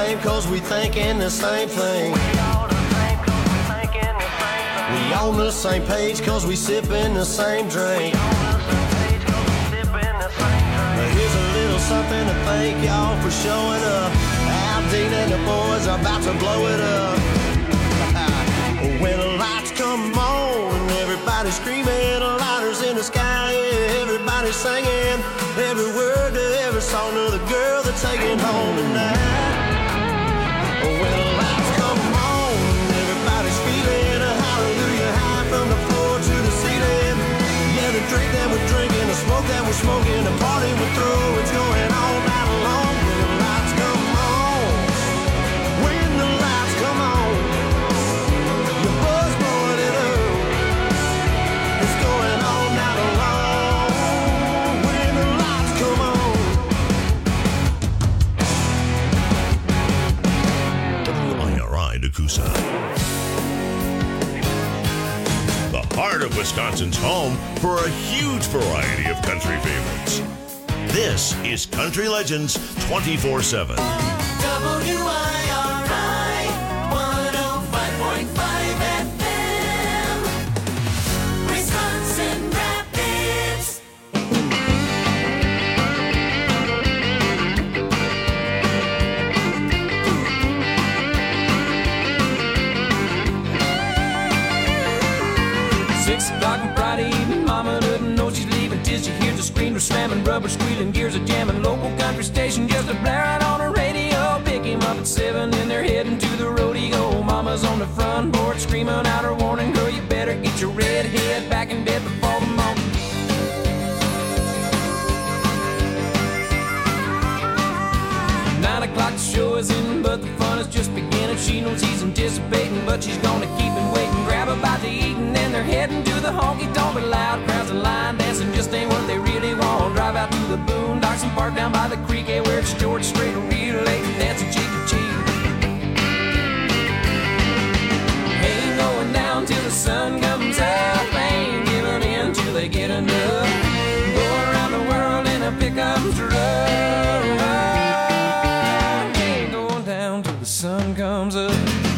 same cause we thinking the same thing. We on the same page cause we sipping the same drink. But here's a little something to thank y'all for showing up. Al Dean and the boys are about to blow it up. When the lights come on and everybody's screaming, lighters in the sky, yeah, everybody's singing every word to every song of the girl they're taking home tonight. When the lights come on and everybody's feeling a hallelujah high from the floor to the ceiling. Yeah, the drink that we're drinking, the smoke that we're smoking, the party we're through, it's going all night long. When the lights come on, when the lights come on, your buzz blowing it up, it's going all night long. When the lights come on. WIRI Nakusa. The heart of Wisconsin's home for a huge variety of country favorites. This is Country Legends 24/7. WIRI 105.5 FM, Wisconsin Rapids. 6 o'clock on Friday evening, mama doesn't know she's leaving till she hears the screamer slamming, rubber squealing, gears are jamming, local country station just a blaring on the radio. Pick him up at 7 and they're heading to the rodeo. Mama's on the front porch screaming out her warning, girl, you better get your red head back in bed before the morning. 9 o'clock the show is in, but the fun is just beginning. She knows he's anticipating, but she's gonna keep him waiting. Grab a bite to eat and then they're heading to the honky-tonk. Loud crowds and line dancing just ain't what they really want. Drive out to the boondocks and park down by the creek, yeah, where it's George Strait and real late and dancing cheek to cheek. Ain't going down till the sun comes up, ain't giving in till they get enough. Go around the world in a pickup truck. Sun comes up.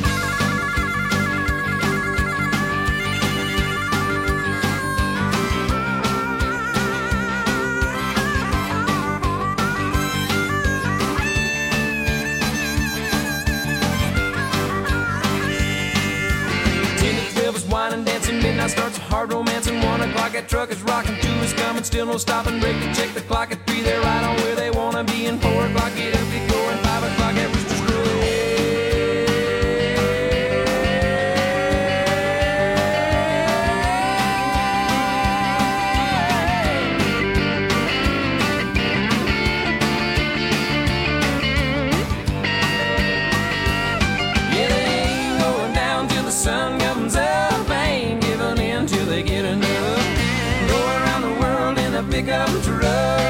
Midnight starts a hard romance and 1 o'clock that truck is rocking, 2 is coming, still no stopping, break to check the clock at 3, they're right on where they wanna be, and 4 o'clock get up, get going, 5 o'clock that rooster's crowing. Yeah, they ain't going down till the sun comes up. Get enough. Go around the world in a pickup truck.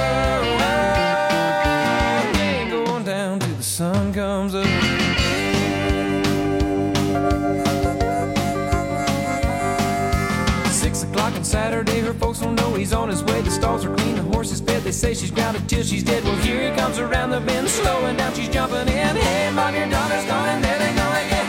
Ain't going down till the sun comes up. 6 o'clock on Saturday, her folks don't know he's on his way. The stalls are clean, the horse is fed. They say she's grounded till she's dead. Well, here he comes around the bend, slowing down, she's jumping in. Hey, mom, your daughter's going, there they go again.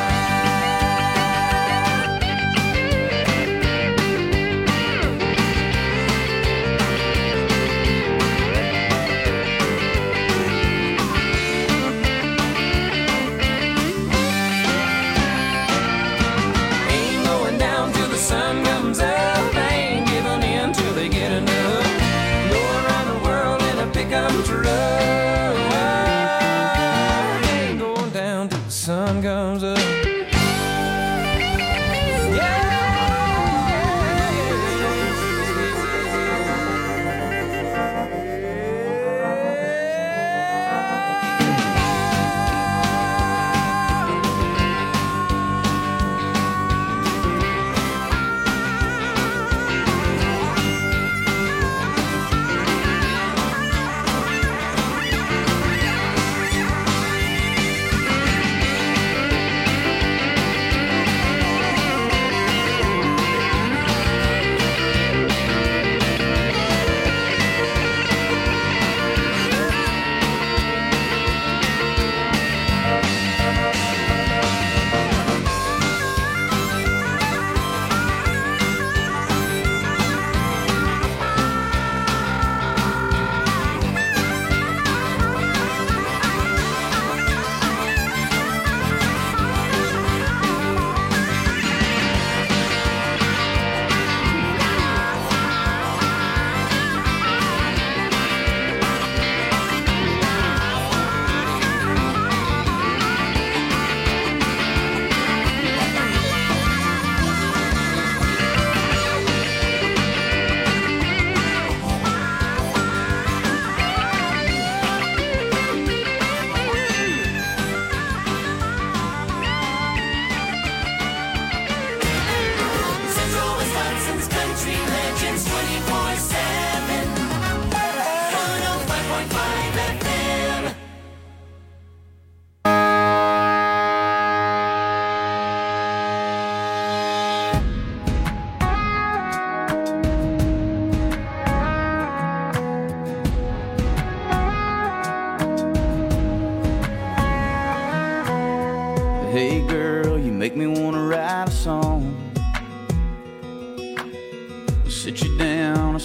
Sun comes up, ain't giving in till they get enough. Go around the world in a pickup truck. Ain't going down till the sun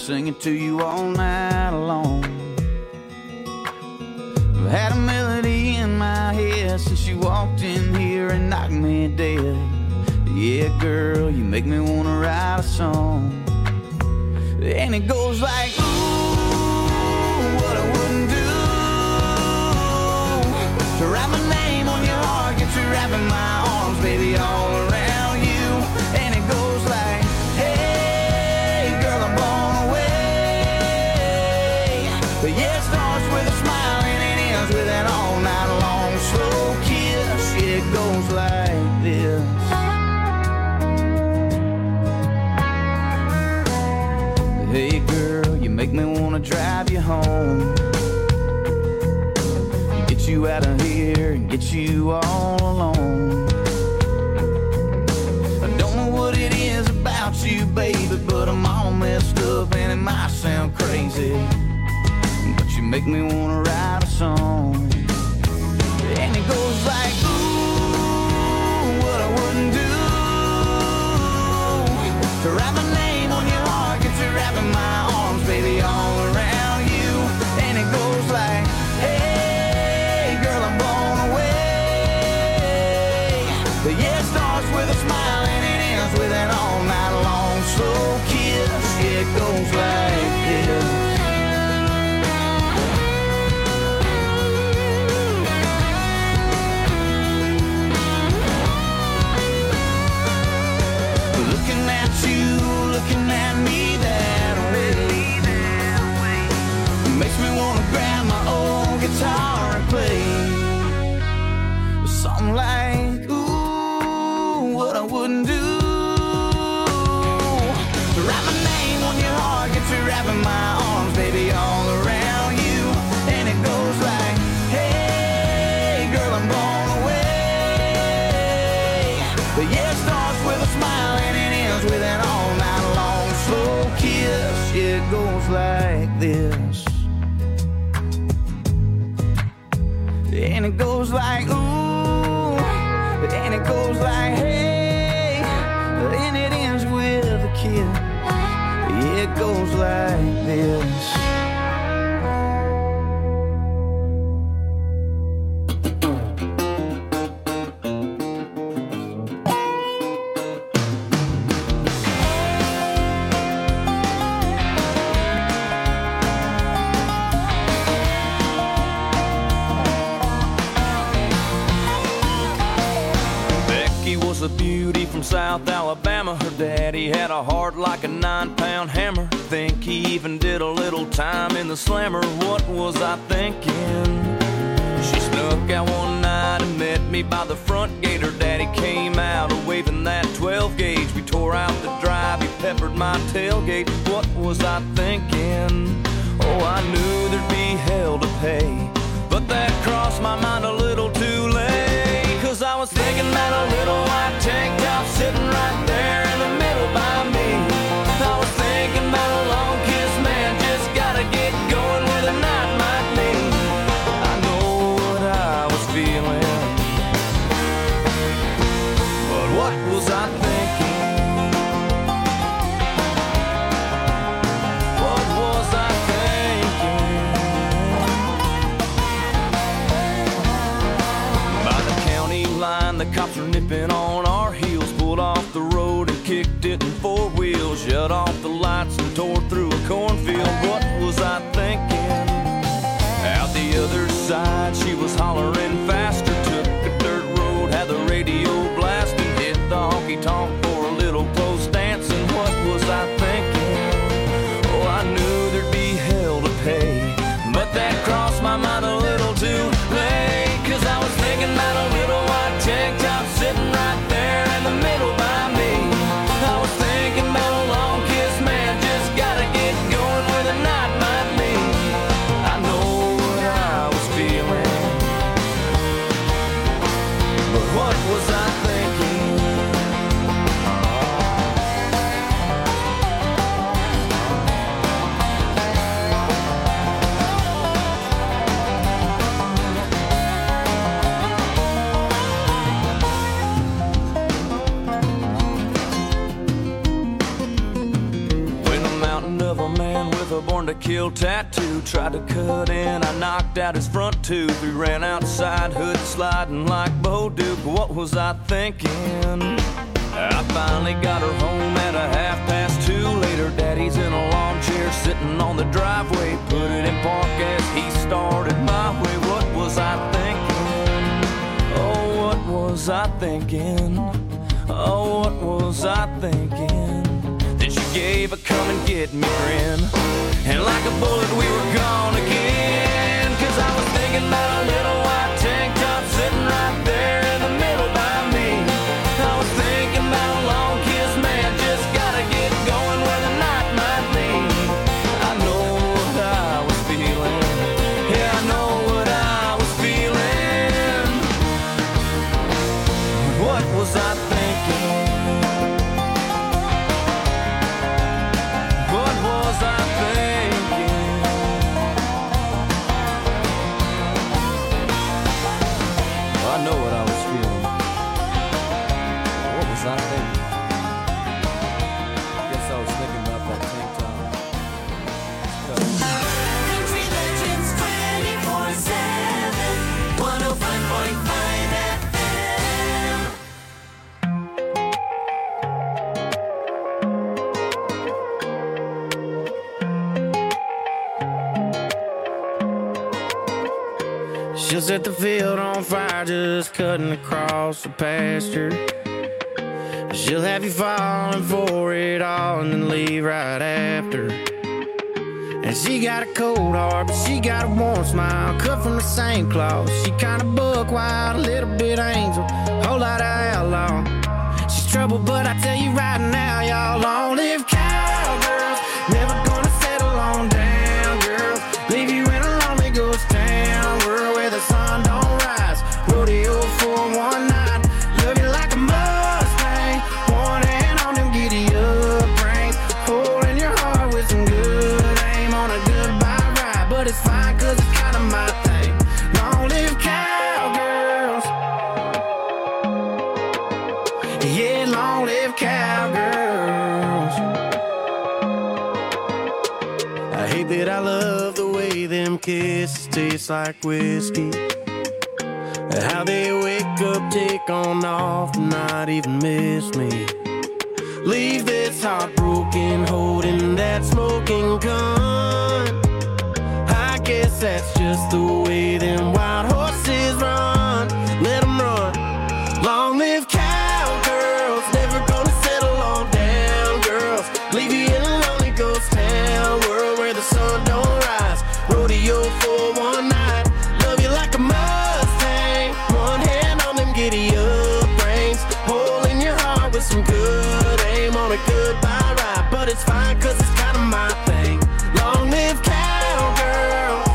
sing it to you all night long. I've had a melody in my head since you walked in here and knocked me dead. Yeah, girl, you make me wanna write a song. And it goes like, ooh, what I wouldn't do to write my name on your heart, get you wrapped in my arms, baby, all around you. And it goes like, hey, girl, I'm blown away. But yeah, it starts with a smile and it ends with an all night long slow kiss. Yeah, it goes like this. Hey girl, you make me wanna drive you home, get you out of here and get you all alone. I don't know what it is about you, baby, but I'm all messed up and it might sound crazy, but you make me wanna write a song. And it goes like, ooh, what I wouldn't do to write my name on your heart, get you wrapped in my arms, baby, all around you. And it goes like, hey, girl, I'm blown away. But yeah, it starts with a smile and it ends with an all night long slow kiss. Yeah, it goes like this. Looking at me that way makes me wanna grab my old guitar and play something like, ooh, what I wouldn't do to write my name on your heart, get you wrapped in my arms, baby, all around you. And it goes like, hey, girl, I'm blown away. But yeah, it starts with a smile and it ends with an all night long slow kiss. Yeah, it goes like this. And it goes like, ooh, and it goes like, hey, and it ends with a kiss. Yeah, it goes like this. A beauty from South Alabama. Her daddy had a heart like a 9-pound hammer. Think he even did a little time in the slammer. What was I thinking? She snuck out one night and met me by the front gate. Her daddy came out waving that 12 gauge. We tore out the drive, he peppered my tailgate. What was I thinking? Oh, I knew there'd be hell to pay, but that crossed my mind a little too late. 'Cause I was thinking about a little white tank top sitting right there in the middle by me. I was thinking about a long kiss, man, just gotta get going where the night might lead. I know what I was feeling, but what was I thinking? What was I thinking? By the county line, the cops are nipping on our heels. Pulled off the road and kicked it in 4 wheels. Shut off the lights and tore through a cornfield. What was I thinking? Out the other side, she was hollering faster. Took a dirt road, had the radio blasting. Hit the honky-tonk for a little close dancing. What was I thinking? Oh, I knew there'd be hell to pay, but that crossed my mind a little too late. 'Cause I was thinking about a little white tank top sitting right skill tattoo. Tried to cut in, I knocked out his front tooth. We ran outside, hood sliding like Bo Duke. What was I thinking? I finally got her home at a 2:30. Later, Daddy's in a lawn chair sitting on the driveway. Put it in park as he started my way. What was I thinking? Oh, what was I thinking? Oh, what was I thinking? Then she gave a come and get me grin, and like a bullet we were gone again. Cause I was thinking about a little white tank top sitting right there in the middle by me. I was thinking about a long kiss, man, just gotta get going where the night might lead. I know what I was feeling, yeah, I know what I was feeling. What was I thinking? What was I thinking? I know what I was feeling. What was I thinking? I guess I was thinking about that tank top. Country Legends 24/7, 105.5 FM. She'll set the field on fire just cutting across the pasture. She'll have you falling for it all and then leave right after. And she got a cold heart, but she got a warm smile, cut from the same cloth. She kinda buck wild, a little bit angel, whole lot of outlaw. She's trouble, but I tell you right now, y'all, long live cowgirls. Never gonna settle on down, girls. Leave you in a lonely ghost town, world where the sun don't rise. Rodeo for one night, love you like a Mustang. One hand on them giddy up reins, holding your heart with some good aim on a goodbye ride. But it's fine, cause it's kinda my thing. Long live cowgirls. Yeah, long live cowgirls. I hate that I love the way them kisses taste like whiskey. How they wake up, take on off, not even miss me. Leave this heartbroken, holding that smoking gun. I guess that's just the way them wild horses run. Let them run. Long live cowgirls, never gonna settle on down, girls. Leave you in a lonely ghost town, world where the sun don't rise. Rodeo for one night, love you like a Mustang. One hand on them giddy up reins, holding your heart with some good aim on a goodbye ride. But it's fine, cause it's kinda my thing. Long live cowgirls.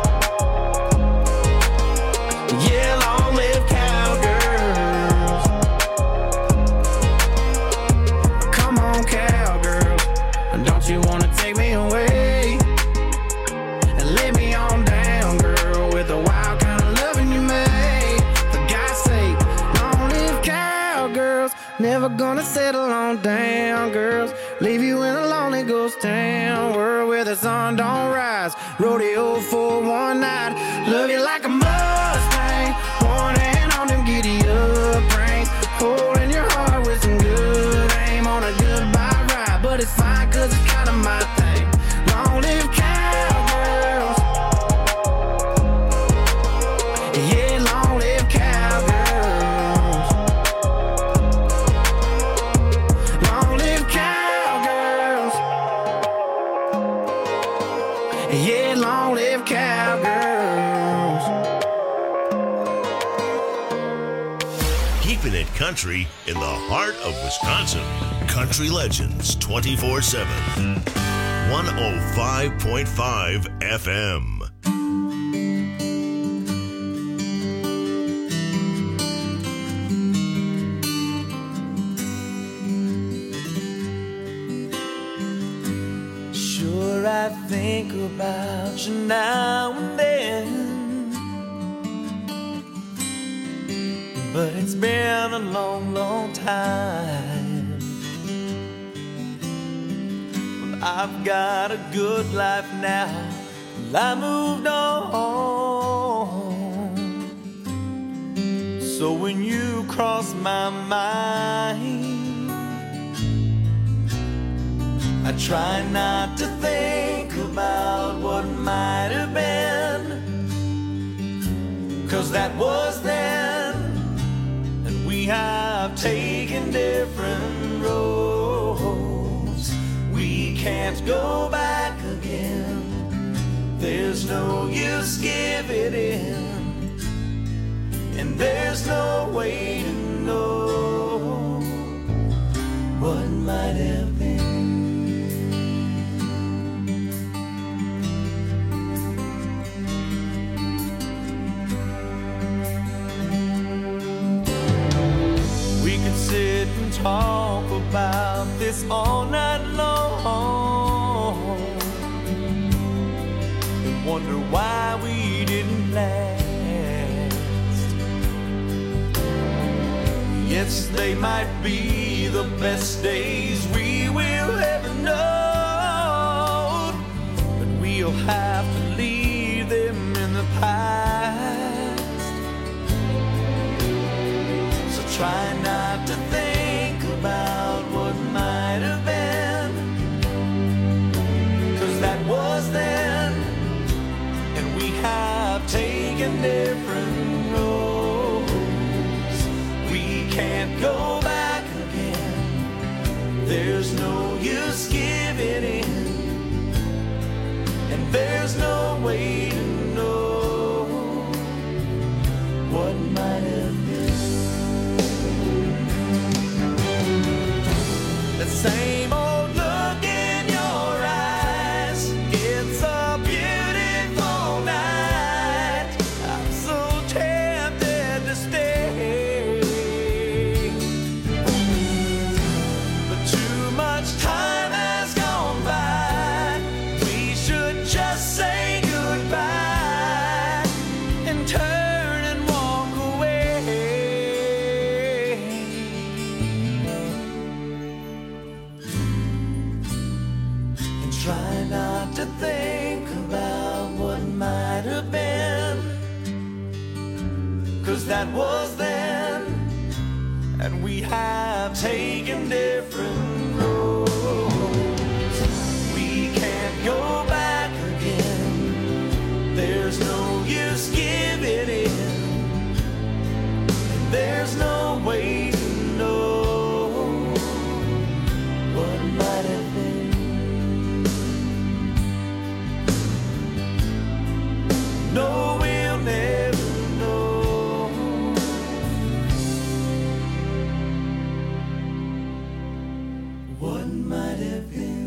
Yeah, long live cowgirls. Come on, cowgirls, don't you wanna take me away and lay me on down, girl, with the wild kind of loving you made? For God's sake, long live cowgirls. Never gonna settle on down, girls. Leave you in a lonely ghost town, world where the sun don't rise. Rodeo for one night, love you like a Mustang. One hand on them giddy up reins, holding your heart with some good aim on a goodbye ride. But it's fine, cause it's kinda my thing. Long live cowgirls. Yeah, long live cowgirls. Long live cowgirls. Yeah, long live cowgirls. Keeping it country in the heart of Wisconsin. Country Legends 24/7. 105.5 FM. Sure, I think about you now and then, but it's been a long, long time. Well, I've got a good life now. I moved on. So when you cross my mind, I try not to think about what might have been, 'cause that was then, and we have taken different roads. We can't go back again. There's no use giving in, and there's no way to know what might have been. We could sit and talk about this all night long, and wonder why we didn't last. Yes, they might be the best days we will ever know, but we'll have to leave them in the past. So try not to think about what might have been, 'cause that was then, and we have taken different roads. We can't go back again. There's no use giving in, and there's no way to know what might have been. The same old look in your eyes. It's a beautiful night. I'm so tempted to stay, but too much time has gone by. We should just say goodbye and turn and walk away. And try not to think about what might have been, 'cause that was then, and we have taken different roads. We can't go back again. There's no use giving in, and there's no way to know what might have been. No, we'll never know what might have been.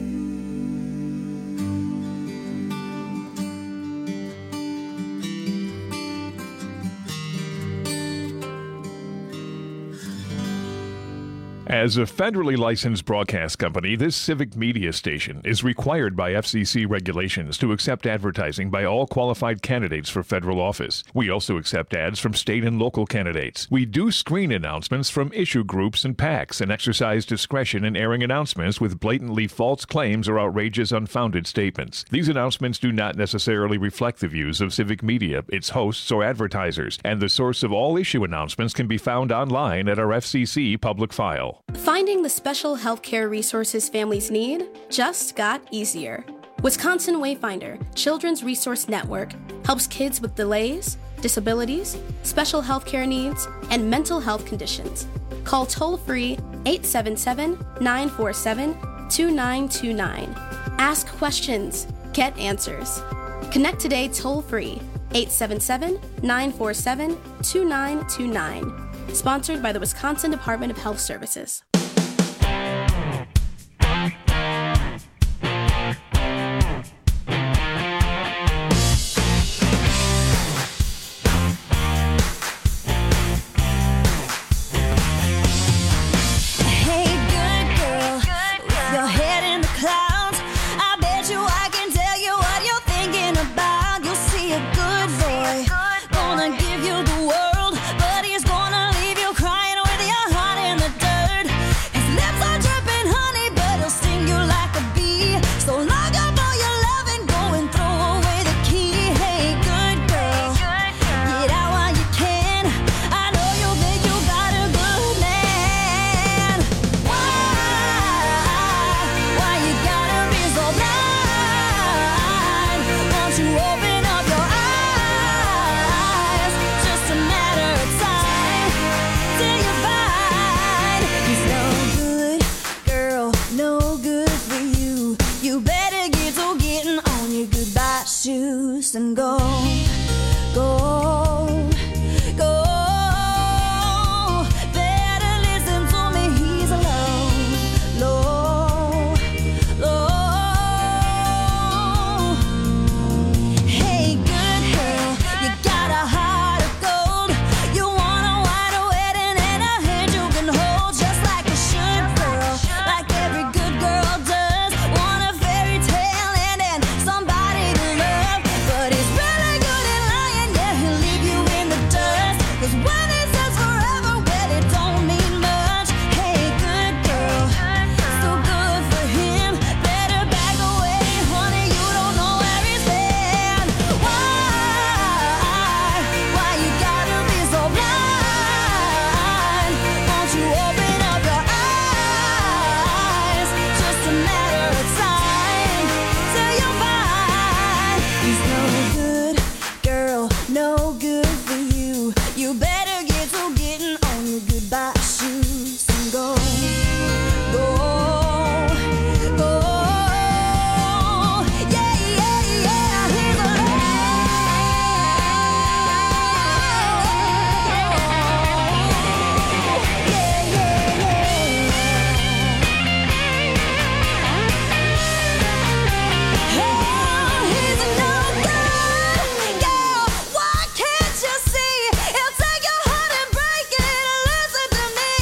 As a federally licensed broadcast company, this civic media station is required by FCC regulations to accept advertising by all qualified candidates for federal office. We also accept ads from state and local candidates. We do screen announcements from issue groups and PACs and exercise discretion in airing announcements with blatantly false claims or outrageous, unfounded statements. These announcements do not necessarily reflect the views of civic media, its hosts, or advertisers, and the source of all issue announcements can be found online at our FCC public file. Finding the special healthcare resources families need just got easier. Wisconsin Wayfinder Children's Resource Network helps kids with delays, disabilities, special healthcare needs, and mental health conditions. Call toll-free 877-947-2929. Ask questions. Get answers. Connect today toll-free 877-947-2929. Sponsored by the Wisconsin Department of Health Services. Give you the world, but he's gonna leave you crying with your heart in the dirt. shoes and go, go, go. Better listen to me, he's alone, low, low. Hey, good girl, you got a heart of gold. You want a white wedding and a hand you can hold, just like a should girl, like every good girl does. Want a fairy tale and then somebody to love, but he's really good at lying. Yeah, he'll leave you in the dust. 'Cause when he says forever, well, it don't mean much. Hey, good girl, so good for him. Better back away, honey. You don't know where he's been. Why you gotta be so blind? Won't you open up your eyes? Just a matter of time till you find he's no good, girl, no good for you. You better get to getting on your goodbye shoes and go, go, go. Yeah, yeah, yeah, he's he's a no good girl. Why can't you see? He'll take your heart and break it. Listen to me.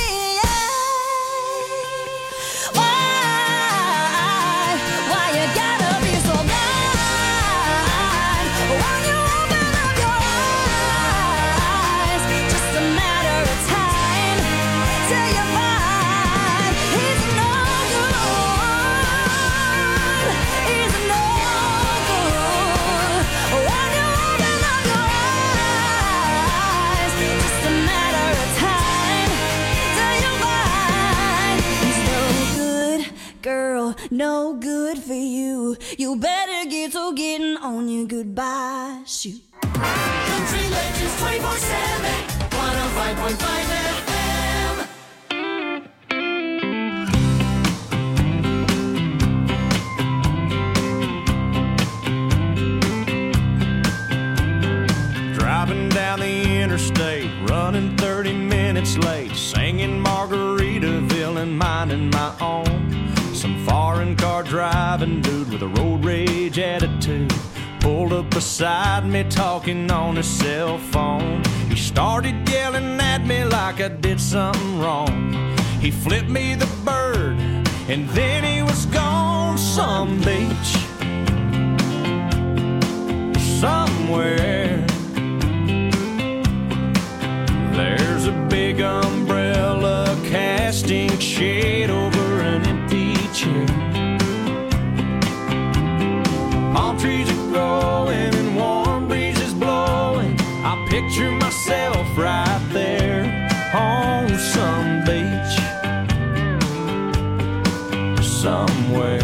Why you gotta be so blind? When you open up your eyes, just a matter of time till you find he's no good. He's no good. When you open up your eyes, just a matter of time till you find he's no good, girl, no good for you. You better get to getting on your goodbye shoe. Country Legends 24/7, 105.5 FM. Driving down the interstate, running 30 minutes late, singing Margaritaville and minding my own. Some foreign car driving dude with a road rage attitude pulled up beside me talking on his cell phone. He started yelling at me like I did something wrong. He flipped me the bird and then he was gone. Some beach somewhere, there's a big umbrella casting shade over an empty chair. Palm trees are growing and warm breezes blowing. I picture myself right there on some beach somewhere.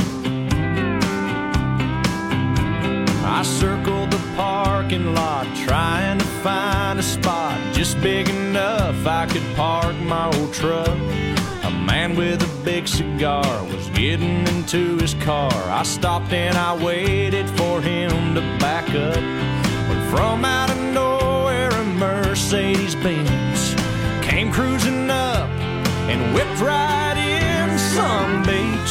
I circled the parking lot trying to find a spot just big enough I could park my old truck. A man with a big cigar was getting into his car. I stopped and I waited for him to back up. But from out of nowhere a Mercedes-Benz came cruising up and whipped right in. Some beach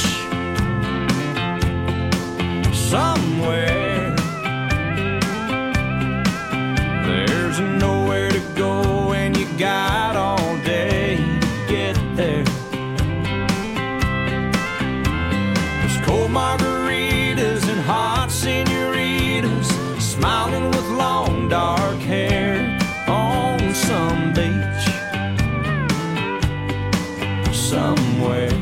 somewhere, there's nowhere to go and you got all day to get there. There's cold margaritas and hot senoritas smiling with long dark hair on some beach somewhere.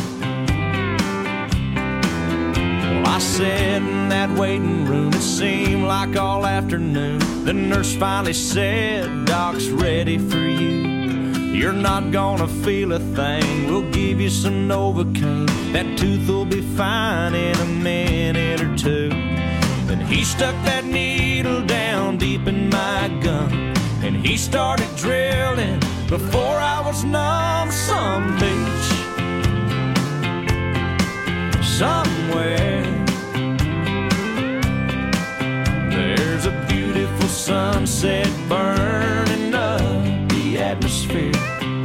Well, I sat in that waiting room, it seemed like all afternoon. The nurse finally said, "Doc's ready for you. You're not gonna feel a thing. We'll give you some Novocaine. That tooth will be fine in a minute or two." Then he stuck that needle down deep in my gum and he started drilling before I was numb. Some beach somewhere, sunset burning up the atmosphere.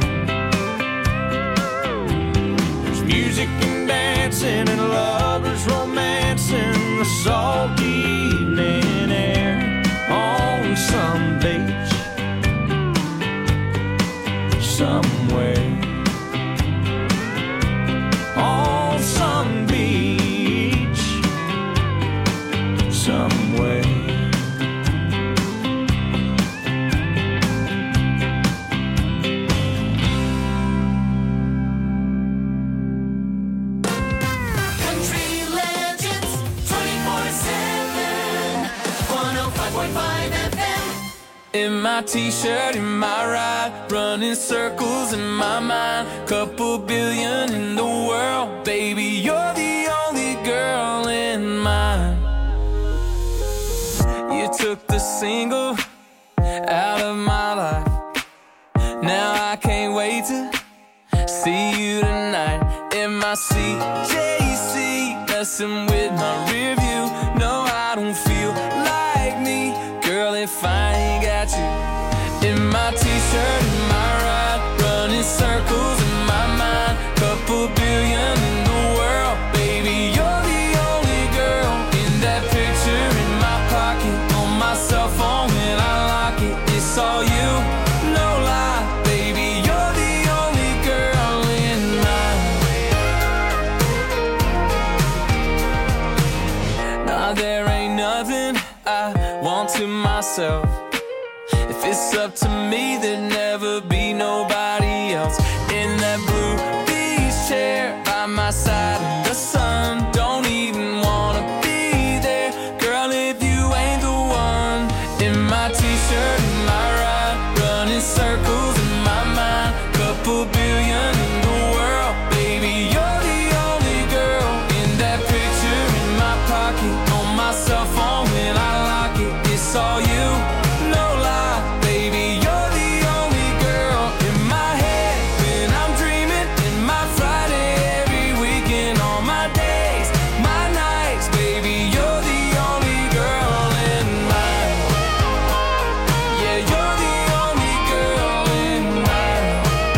There's music and dancing and lovers romancing the salty evening air on some beach somewhere. On some beach somewhere. Country Legends 24/7 105.5 FM. In my t-shirt, in my ride, running circles in my mind. Couple billion in the world, baby, you're the only girl in mine. You took the single out of my life. Now I can't wait to see you tonight. In my CJC, messing with my rear view. No, I don't feel like me, girl, if I ain't got you. In my t-shirt, in my ride, running circles in my mind. Couple billion in the world, baby, you're the only girl. In that picture in my pocket, on my cell phone when I lock it, it's all you, no lie, baby, you're the only girl in mine. Nah, there ain't nothing I want to myself. If it's up to me, there'd never be nobody else. In that blue beach chair by my side in the sun, don't even wanna be there, girl, if you ain't the one. In my t-shirt, in my ride, running circles in my mind. Couple billion in the world, baby, you're the only girl. In that picture in my pocket, on my cell phone when I lock it, it's all you, no lie, baby, you're the only girl. In my head when I'm dreaming, in my Friday every weekend, on my days, my nights, baby, you're the only girl in mine. Yeah, you're the only girl in mine.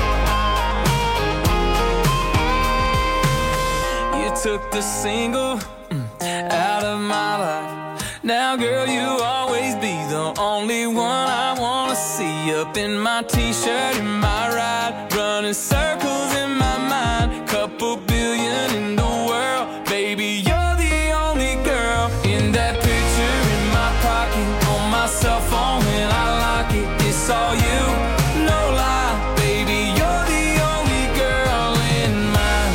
You took the single out of my life. Now, girl, you'll always be the only one I wanna see. Up in my t-shirt, in my ride, running circles in my mind. Couple billion in the world, baby, you're the only girl. In that picture in my pocket, on my cell phone when I lock it, it's all you, no lie, baby, you're the only girl in mine.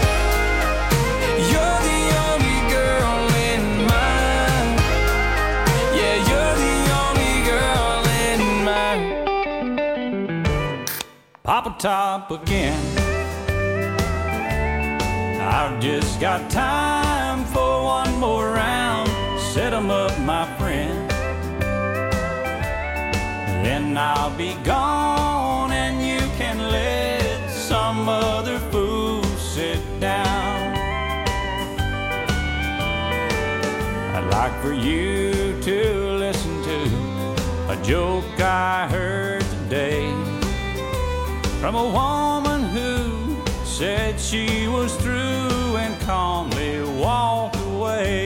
You're the only girl in mine. Yeah, you're the only girl in mine. Papa Top again. I've just got time for one more round. Set 'em up, my friend. Then I'll be gone and you can let some other fool sit down. I'd like for you to listen to a joke I heard today from a woman who said she was through and calmly walked away.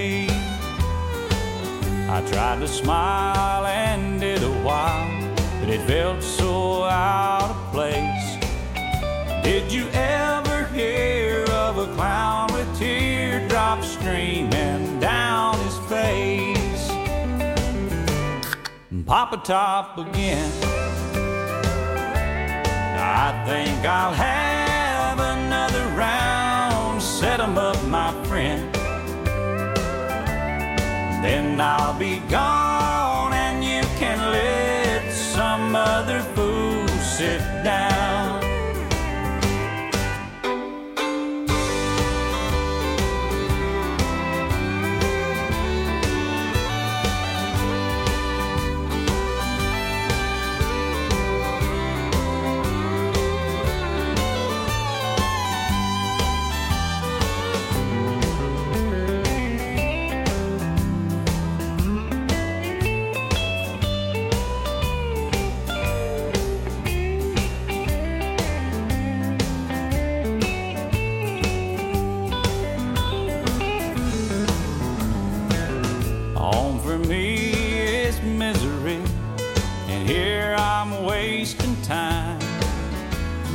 I tried to smile and did a while, but it felt so out of place. Did you ever hear of a clown with teardrops streaming down his face? Papa Top again. I think I'll have another round. Set 'em up, my friend. Then I'll be gone and you can let some other fool sit down.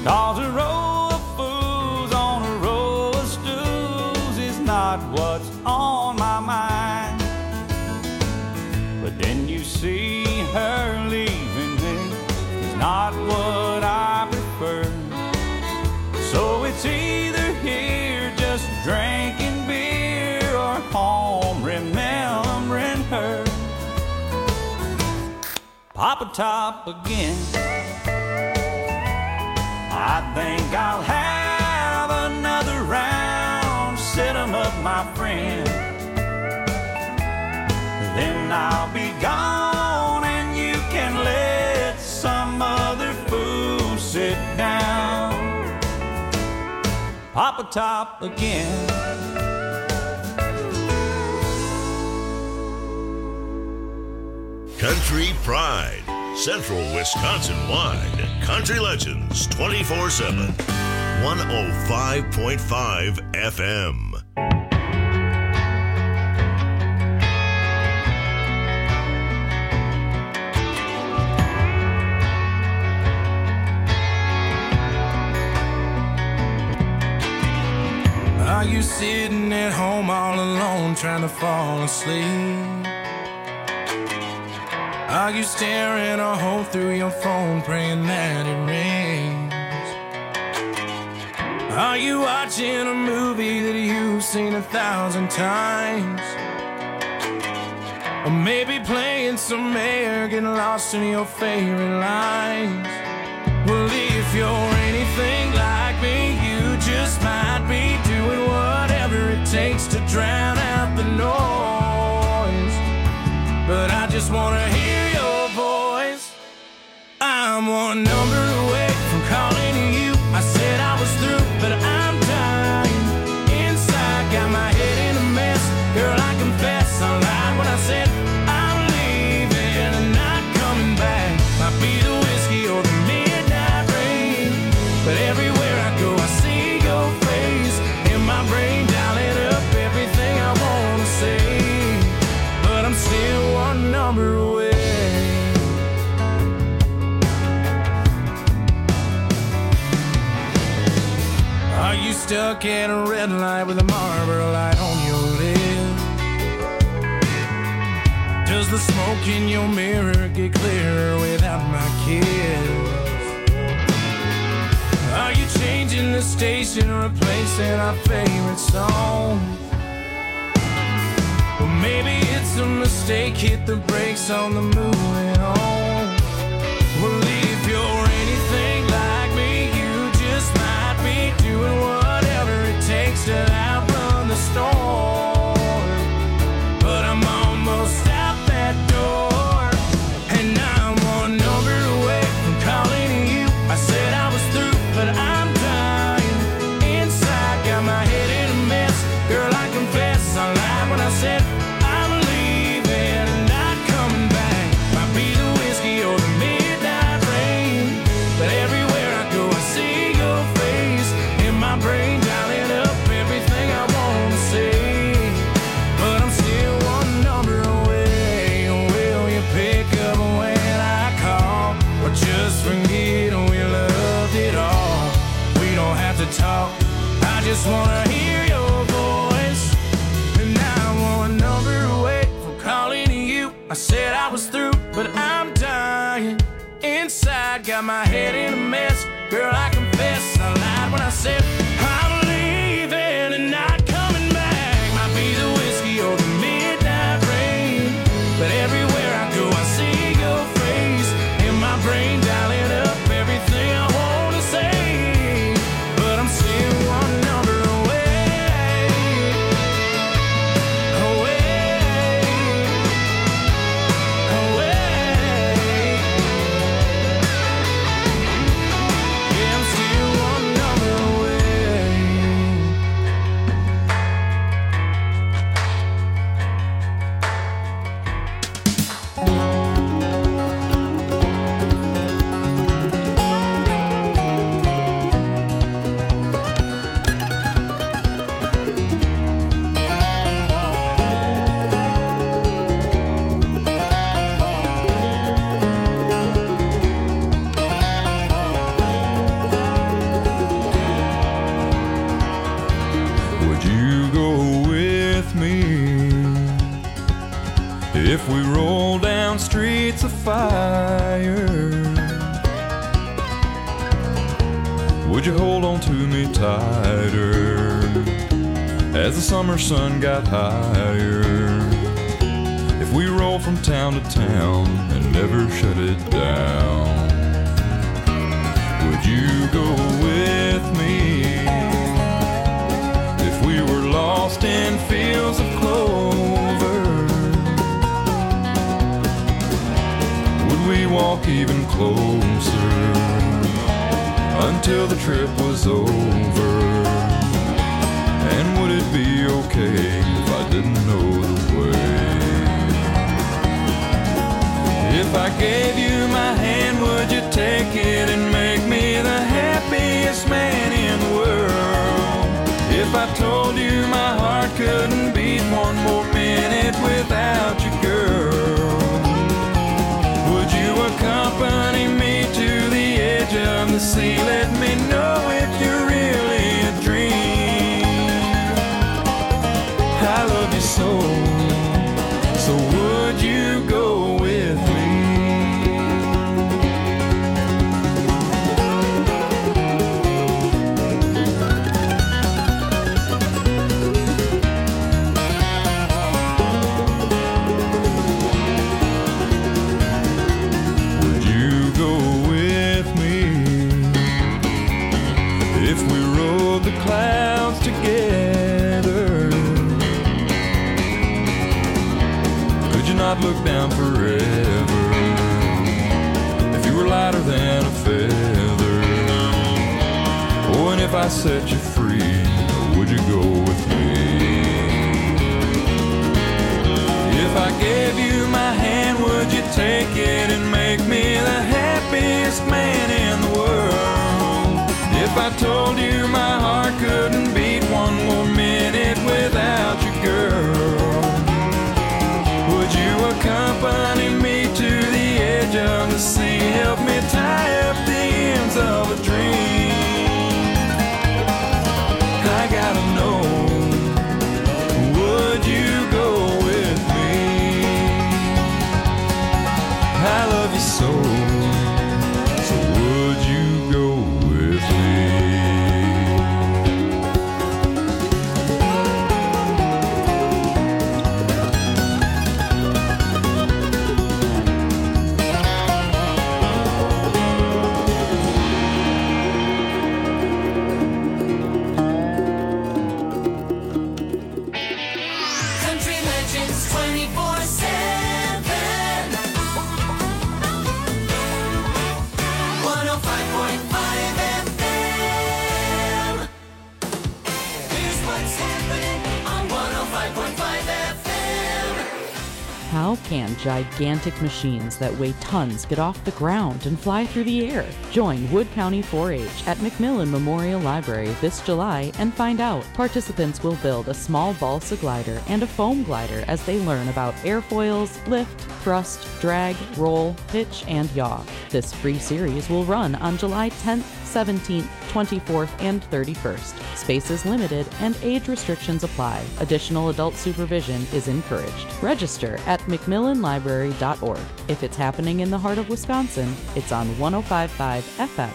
'Cause a row of fools on a row of stools is not what's on my mind. But then you see her leaving me is not what I prefer. So it's either here just drinking beer or home remembering her. Papa Top again. I think I'll have another round, set 'em up, my friend. Then I'll be gone and you can let some other fool sit down. Papa Top again. Country Pride, Central Wisconsin-wide. Country Legends 24/7. 105.5 FM. Are you sitting at home all alone trying to fall asleep? Are you staring a hole through your phone praying that it rains? Are you watching a movie that you've seen 1,000 times? Or maybe playing some air, getting lost in your favorite lines? Well, if you're anything like me, you just might be doing whatever it takes to drown out the noise. But I just wanna hear your voice. I'm one number away from calling you. I said I was through, but I'm dying inside. Got my head in a mess. Girl, I confess I lied when I said I'm leaving and not coming back. Might be the whiskey or the midnight rain, but everywhere I go I see your face in my brain, dialing up everything I wanna say. But I'm still one number away. Are you stuck at a red light with a Marlboro light on your lip? Does the smoke in your mirror get clearer without my kiss? Are you changing the station, replacing our favorite song? Well, maybe it's a mistake, hit the brakes on the moving on. Well, if you're anything like me, you just might be doing whatever it takes to outrun the storm. But I'm almost out that door, and I'm one number away from calling you. I said I was through, but I'm dying inside. Got my head in a mess. Girl, I confess I lied when I said I'm leaving and not coming back. Might be the whiskey or the midnight rain, but everywhere I go I see your face in my brain, dialing up everything I wanna say. But I'm still one number away. Will you pick up when I call, or just forget we loved it all? We don't have to talk, I just wanna hear your voice. And I'm one number away from calling you. I said I was through, but I'm dying inside. Got my head in a mess. Girl, I confess I lied when I said I'm leaving and not coming back. Might be the whiskey or the midnight rain, but everywhere I go I see your face in my brain, dialing up everything I wanna say. But I'm still one number away, away, away. Yeah, I'm still one number away. fire, would you hold on to me tighter as the summer sun got higher? If we roll from town to town and never shut it down, would you go with me? If we were lost in fields of clover, would we walk even closer until the trip was over? And would it be okay if I didn't know the way? If I gave you my hand, would you take it and make me the happiest man in the world? If I told you my heart couldn't beat one more minute without you, girl, would you accompany me to the edge of the sea? Let me know if you're really a dream. I love you so, so would you go with me? Clouds together, could you not look down forever? If you were lighter than a feather, oh, and if I set you free, would you go with me? If I gave you my hand, would you take it and make me the happiest man in the world? If I told you my heart couldn't beat one more minute without you, girl, would you accompany me to the edge of the sea? Help me tie up the ends of a dream. I gotta know, would you go with me? I love you so, so would you go with me? Country Legends 24/7. 105.5 FM. Here's what's happening on 105.5 FM. How can gigantic machines that weigh tons get off the ground and fly through the air? Join Wood County 4-H at McMillan Memorial Library this July and find out. Participants will build a small balsa glider and a foam glider as they learn about airfoils, lift, thrust, drag, roll, pitch, and yaw. This free series will run on July 10th, 17th, 24th, and 31st. Space is limited and age restrictions apply. Additional adult supervision is encouraged. Register at McMillanLibrary.org. If it's happening in the heart of Wisconsin, it's on 105.5 FM.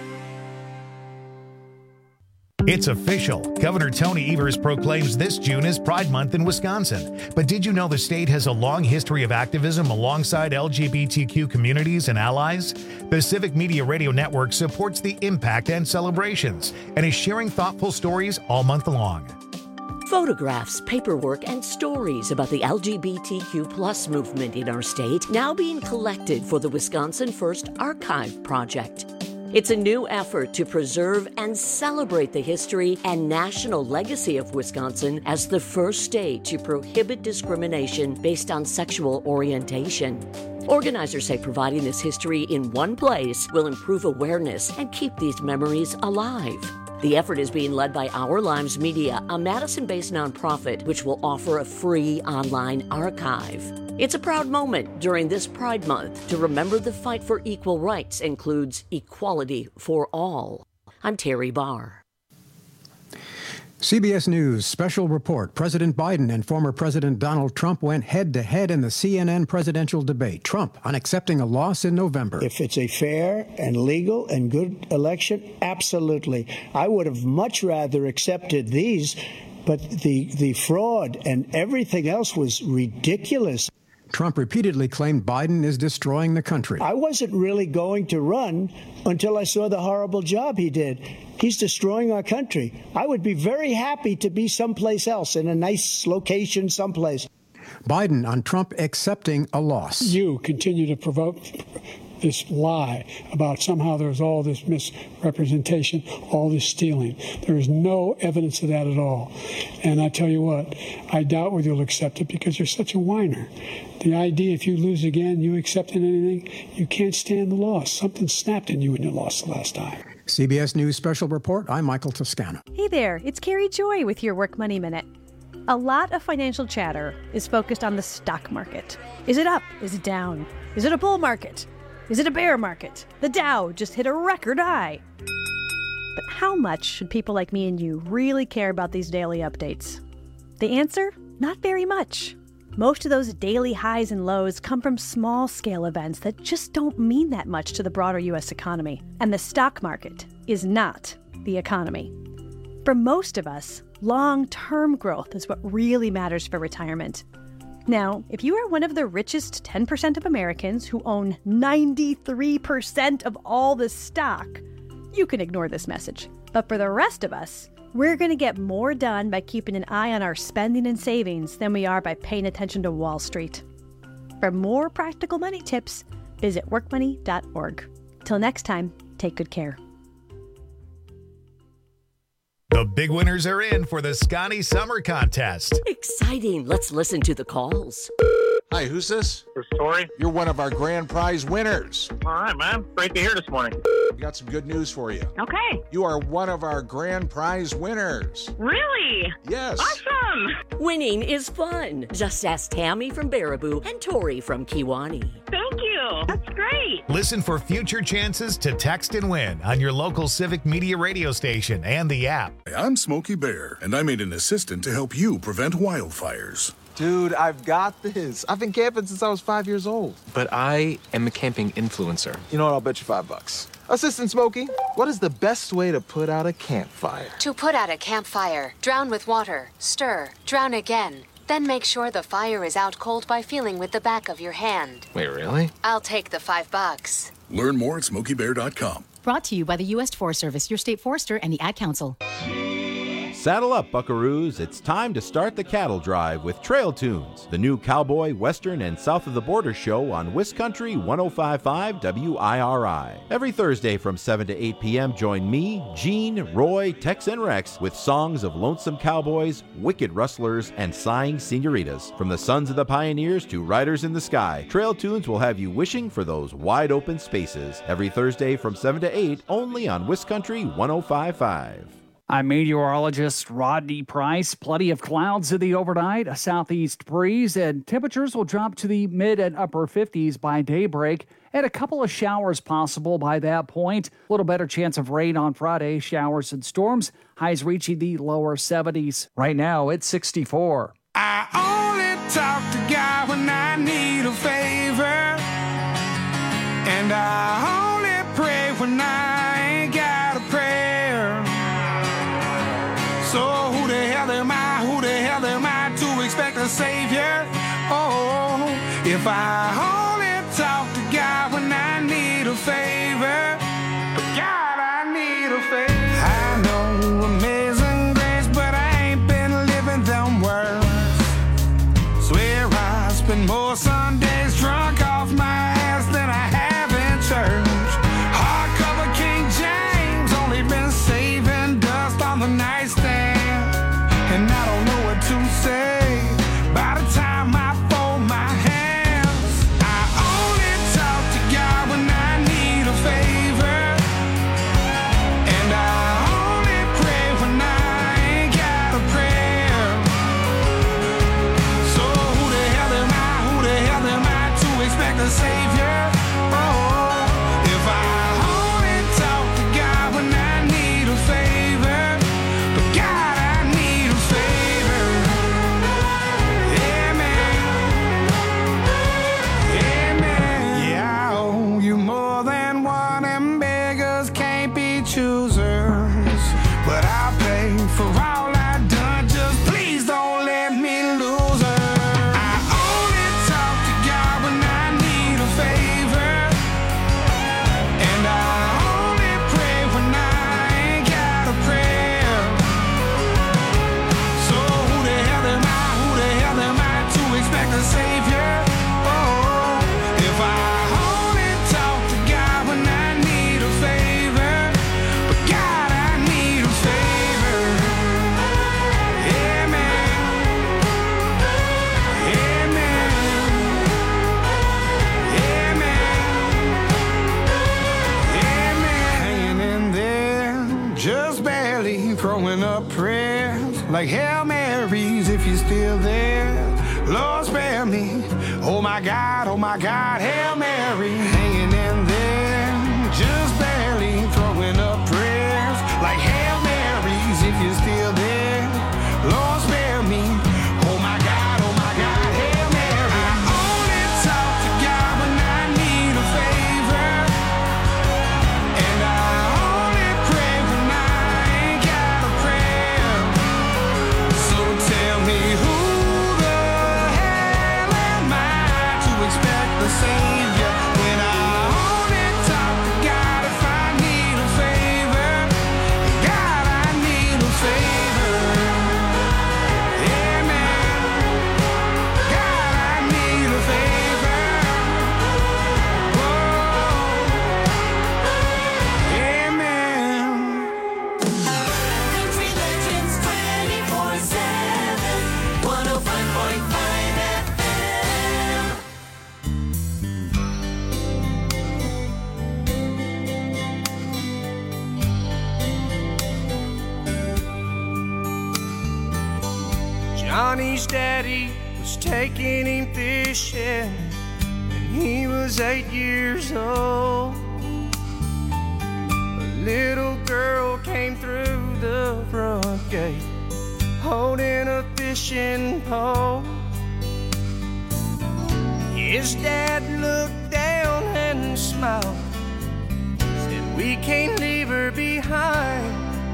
It's official. Governor Tony Evers proclaims this June as Pride Month in Wisconsin. But did you know the state has a long history of activism alongside LGBTQ communities and allies? The Civic Media Radio Network supports the impact and celebrations and is sharing thoughtful stories all month long. Photographs, paperwork, and stories about the LGBTQ+ movement in our state now being collected for the Wisconsin First Archive Project. It's a new effort to preserve and celebrate the history and national legacy of Wisconsin as the first state to prohibit discrimination based on sexual orientation. Organizers say providing this history in one place will improve awareness and keep these memories alive. The effort is being led by Our Lives Media, a Madison-based nonprofit which will offer a free online archive. It's a proud moment during this Pride Month to remember the fight for equal rights includes equality for all. I'm Terry Barr. CBS News special report. President Biden and former President Donald Trump went head-to-head in the CNN presidential debate. Trump on accepting a loss in November. If it's a fair and legal and good election, absolutely. I would have much rather accepted these, but the fraud and everything else was ridiculous. Trump repeatedly claimed Biden is destroying the country. I wasn't really going to run until I saw the horrible job he did. He's destroying our country. I would be very happy to be someplace else, in a nice location someplace. Biden on Trump accepting a loss. You continue to provoke this lie about somehow there's all this misrepresentation, all this stealing. There is no evidence of that at all. And I tell you what, I doubt whether you'll accept it because you're such a whiner. The idea if you lose again, you accepting anything, you can't stand the loss. Something snapped in you when you lost the last time. CBS News Special Report, I'm Michael Toscano. Hey there, it's Carrie Joy with your Work Money Minute. A lot of financial chatter is focused on the stock market. Is it up? Is it down? Is it a bull market? Is it a bear market? The Dow just hit a record high. But how much should people like me and you really care about these daily updates? The answer? Not very much. Most of those daily highs and lows come from small-scale events that just don't mean that much to the broader U.S. economy. And the stock market is not the economy. For most of us, long-term growth is what really matters for retirement. Now, if you are one of the richest 10% of Americans who own 93% of all the stock, you can ignore this message. But for the rest of us, we're going to get more done by keeping an eye on our spending and savings than we are by paying attention to Wall Street. For more practical money tips, visit workmoney.org. Till next time, take good care. The big winners are in for the Scotty Summer Contest. Exciting. Let's listen to the calls. Hi, who's this? This is Tori. You're one of our grand prize winners. All right, man. Great to hear this morning. We got some good news for you. Okay. You are one of our grand prize winners. Really? Yes. Awesome. Winning is fun. Just ask Tammy from Baraboo and Tori from Kiwani. Thank you. That's great. Listen for future chances to text and win on your local Civic Media radio station and the app. I'm Smokey Bear, and I made an assistant to help you prevent wildfires. Dude, I've got this. I've been camping since I was 5 years old. But I am a camping influencer. You know what? I'll bet you $5. Assistant Smokey, what is the best way to put out a campfire? To put out a campfire, drown with water, stir, drown again. Then make sure the fire is out cold by feeling with the back of your hand. Wait, really? I'll take the $5. Learn more at SmokeyBear.com. Brought to you by the U.S. Forest Service, your state forester, and the Ad Council. Saddle up, buckaroos. It's time to start the cattle drive with Trail Tunes, the new cowboy, western, and south of the border show on WisCountry 105.5 WIRI. Every Thursday from 7 to 8 p.m., join me, Gene, Roy, Tex, and Rex with songs of lonesome cowboys, wicked rustlers, and sighing senoritas. From the sons of the pioneers to riders in the sky, Trail Tunes will have you wishing for those wide open spaces. Every Thursday from 7 to 8, only on WisCountry 105.5. I'm meteorologist Rodney Price. Plenty of clouds in the overnight, a southeast breeze, and temperatures will drop to the mid and upper 50s by daybreak, and a couple of showers possible by that point. A little better chance of rain on Friday, showers and storms, highs reaching the lower 70s. Right now, it's 64. I only talk to God when I need a favor, and I only pray when I ain't got a prayer. So who the hell am I to expect a savior? Oh, if I only talk to God when I need a favor. God, I need a favor. I know amazing grace, but I ain't been living them words. Swear I spend more Sundays drunk off my ass than I have in church. Hardcover King James, only been saving dust on the nightstand. And I don't know what to say by the time I fold my hands. I like Hail Marys if you're still there. Lord, spare me. Oh my God, Hail Mary. Hanging in there, just barely throwing up prayers like Hail Marys if you're still there. Lord, spare me. Oh my God, Hail Mary. I only talk to God when I need a favor, and I only pray when I ain't got a prayer. So tell me who the hell am I to expect the Savior when I only talk to God if I need a favor? God, I need a favor. Country Legends 24/7, 105.5 FM. Johnny's daddy was taking him fishing when he was 8 years old. A little girl came through the front gate holding a fishing pole. His dad looked down and smiled, said, "We can't leave her behind.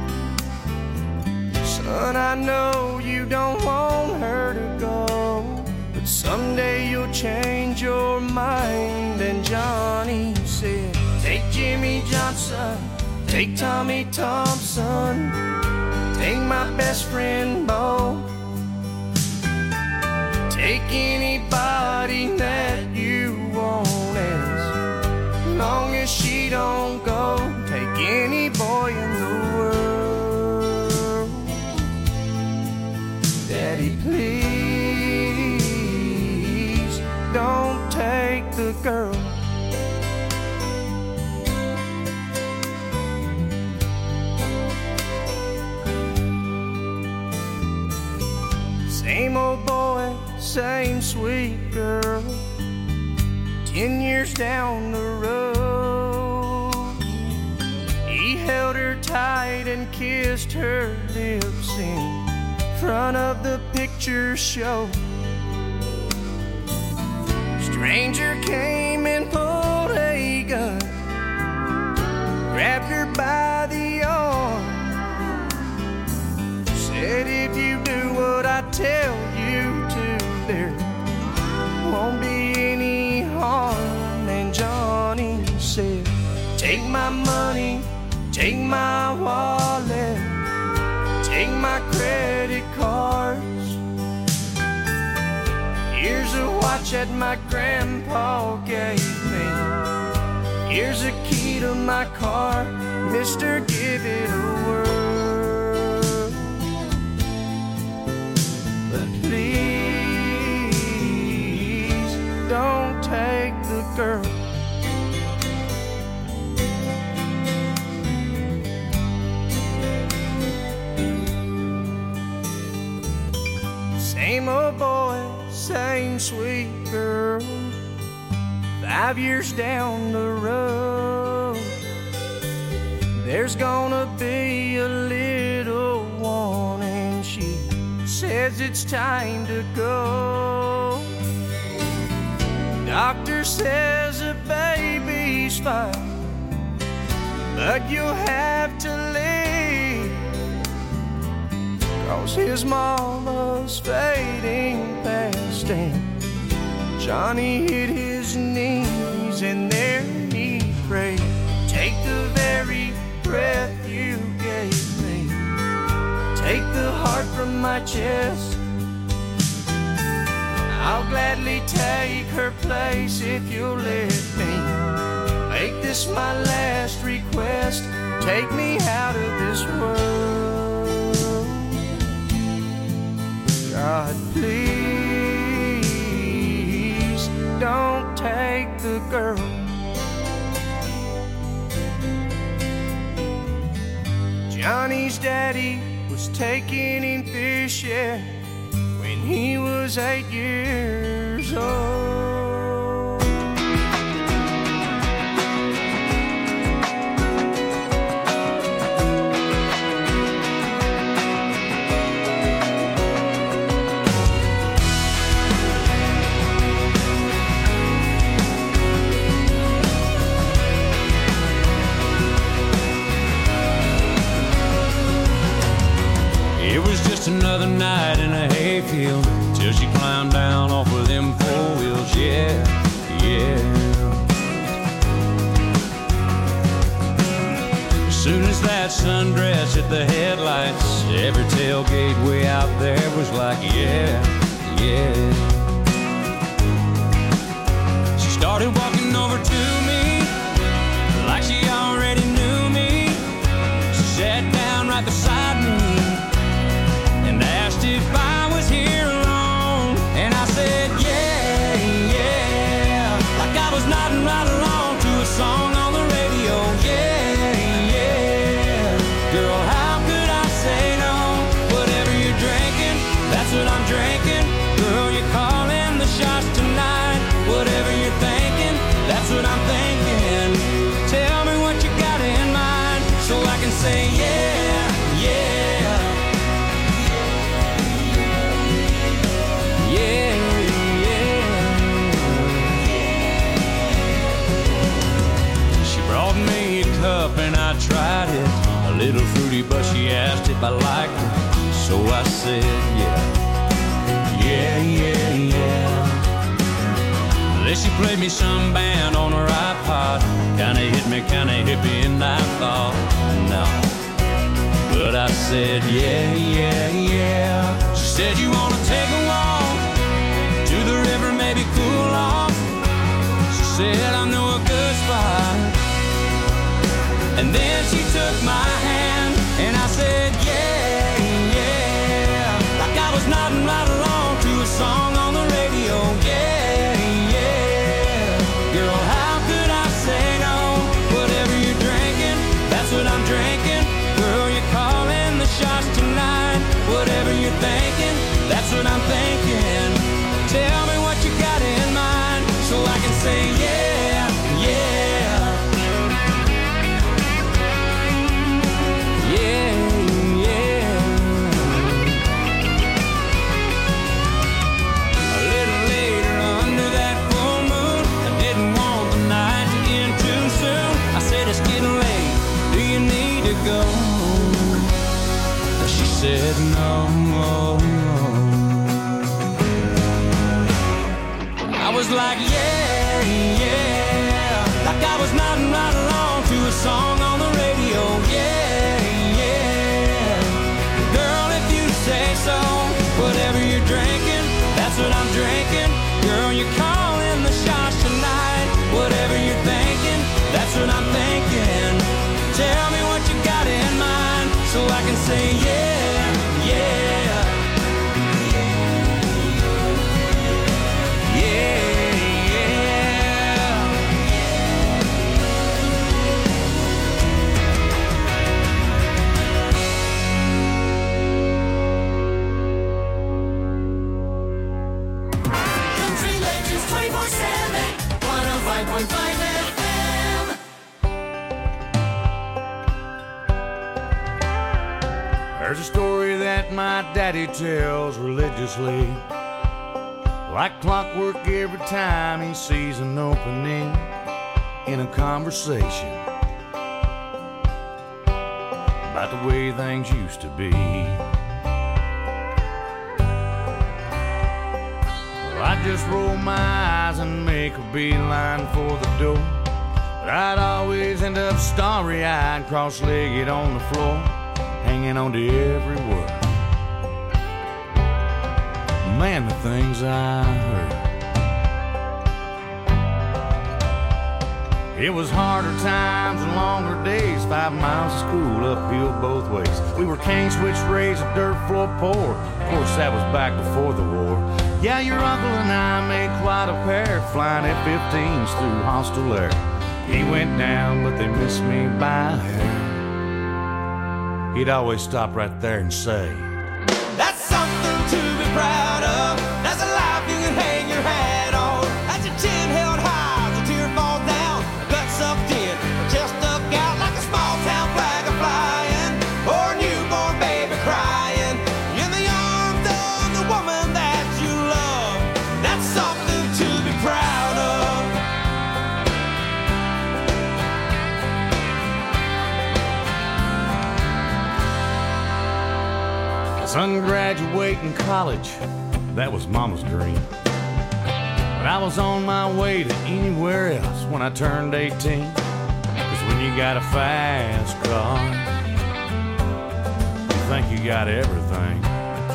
Son, I know you don't want her to go, but someday you'll change your mind." And Johnny said, "Take Jimmy Johnson, take Tommy Thompson, take my best friend Bo, take anybody that you want, as long as she don't go. Take any boy in the world. Daddy, please don't take the girl." Same old boy, same sweet girl. 10 years down the road, he held her tight and kissed her lips in front of the picture show. Stranger came and pulled a gun, grabbed her by the arm, said, "If you do what I tell you to, there won't be any harm." And Johnny said, "Take my money, take my wallet, take my credit cards. Here's a watch that my grandpa gave me. Here's a key to my car. Mister, give it a whirl. But please don't take the girl." Same old boy, same sweet girl. 5 years down the road, there's gonna be a little one, and she says it's time to go. Doctor says the baby's fine, but you'll have to leave, 'cause his mama's fading fast. And Johnny hit his knees and there he prayed, "Take the very breath you gave me, take the heart from my chest. I'll gladly take her place if you'll let me. Make this my last request, take me out of this world. God, please don't take the girl." Johnny's daddy was taking in fishing when he was 8 years old. It was just another night in a hayfield till she climbed down off of them 4 wheels, yeah, yeah. As soon as that sundress hit the headlights, every tailgate way out there was like, yeah, yeah. She started walking over to me like she already knew me. She sat down right beside me and asked if I was here alone. And I said, yeah, yeah, like I was nodding right along to a song on the radio, yeah, yeah. Girl, how could I say no? Whatever you're drinking, that's what I'm drinking. Girl, you're calling the shots tonight. Whatever you're thinking, that's what I'm thinking. Tell me what you got in mind so I can say, yeah, yeah. Brought me a cup and I tried it, a little fruity, but she asked if I liked it. So I said, yeah, yeah, yeah, yeah. Then she played me some band on her iPod, kinda hit me, kinda hippie, and I thought, no. But I said, yeah, yeah, yeah. She said, you wanna take a walk to the river, maybe cool off. She said, I know a good spot. And then she took my hand and I said, yeah, yeah, like I was nodding right along to a song on the radio, yeah, yeah. Girl, how could I say no? Whatever you're drinking, that's what I'm drinking. Girl, you're calling the shots tonight. Whatever you're thinking, that's what I'm thinking. Tell me what you got in mind so I can say, yeah, yeah. Go. She said no. I was like, yeah, yeah, like I was nodding right along to a song on the radio, yeah, yeah. Girl, if you say so, whatever you're drinking, that's what I'm drinking. Girl, you're calling the shots tonight. Whatever you're thinking, that's what I'm thinking. Tell me what you got in mind so I can say yeah, yeah, yeah, Country Legends 24/7, 105.5 FM. There's a story that my daddy tells religiously, like clockwork every time he sees an opening in a conversation about the way things used to be. Well, I'd just roll my eyes and make a beeline for the door, but I'd always end up starry-eyed, cross-legged on the floor, hanging on to every word. Man, the things I heard. It was harder times and longer days, 5 miles of school uphill both ways. We were cane switch raised, a dirt floor poor. Of course, that was back before the war. Yeah, your uncle and I made quite a pair, flying F-15s through hostile air. He went down, but they missed me by a hair. he'd always stop right there and say, That's something to be proud of. That's a life you can hang your hat on. That's your chin held high as a tear falls down. A gut sucked in, a chest stuck out like a small town flag a flying, or a newborn baby crying in the arms of the woman that you love. That's something to be proud of. Son graduating college, that was Mama's dream. But I was on my way to anywhere else when I turned 18. 'Cause when you got a fast car, you think you got everything.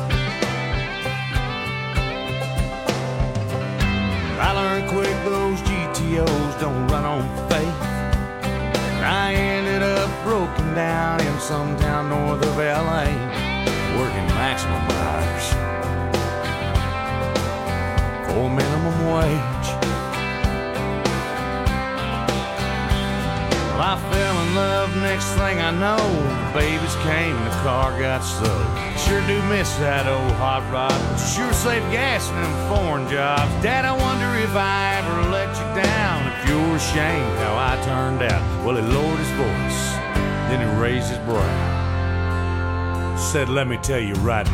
I learned quick those GTOs don't run on faith. I ended up broken down in some town north of LA, working maximum hours for minimum wage. Well, I fell in love, next thing I know, the babies came and the car got sold. Sure do miss that old hot rod, but sure save gas in them foreign jobs. Dad, I wonder if I ever let you down, if you're ashamed how I turned out. Well, he lowered his voice, then he raised his brow, said, let me tell you right